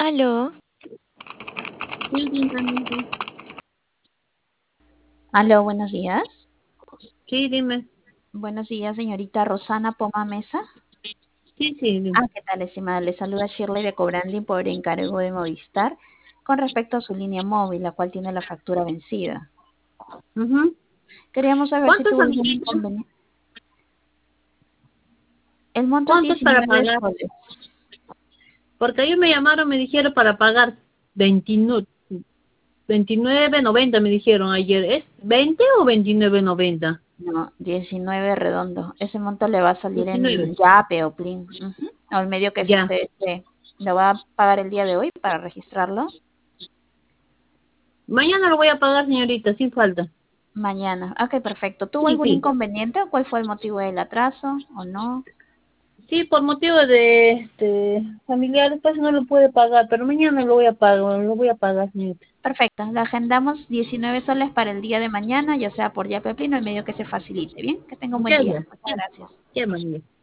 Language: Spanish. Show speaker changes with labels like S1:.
S1: Aló,
S2: Sí, dime, amigo.
S3: Aló, buenos días.
S2: Sí, dime.
S3: Buenos días, señorita Rosana Poma Mesa.
S2: Sí, sí, dime.
S3: ¿Qué tal, estimada? Le saluda Shirley de Cobranding por encargo de Movistar con respecto a su línea móvil, la cual tiene la factura vencida.
S2: Ujú.
S3: Queríamos saber si
S2: ¿Cuánto es,
S3: tuvo algún
S2: amiguita?
S3: inconveniente. El monto es
S2: ¿Cuánto es para
S3: 19
S2: pagar?
S3: soles.
S2: Porque ellos me llamaron, me dijeron para pagar 29, 29.90 me dijeron ayer. ¿Es 20 o 29.90?
S3: No, 19 redondo. Ese monto le va a salir
S2: 19.
S3: en Yape o Plin. Ujú. O el medio que
S2: Ya.
S3: usted esté. ¿Lo va a pagar el día de hoy para registrarlo?
S2: Mañana lo voy a pagar, señorita, sin falta.
S3: Mañana. Ok, perfecto. ¿Tuvo
S2: Sí,
S3: algún
S2: sí.
S3: inconveniente o cuál fue el motivo del atraso o no?
S2: Sí, por motivo de familiares, pues no lo puede pagar, pero mañana lo voy a pagar, señorita.
S3: Perfecto. Le agendamos 19 soles para el día de mañana, ya sea por Yape o Plin, o el medio que se facilite. Bien, que tenga un buen
S2: Ya,
S3: día.
S2: ya.
S3: Muchas gracias.
S2: Ya, María.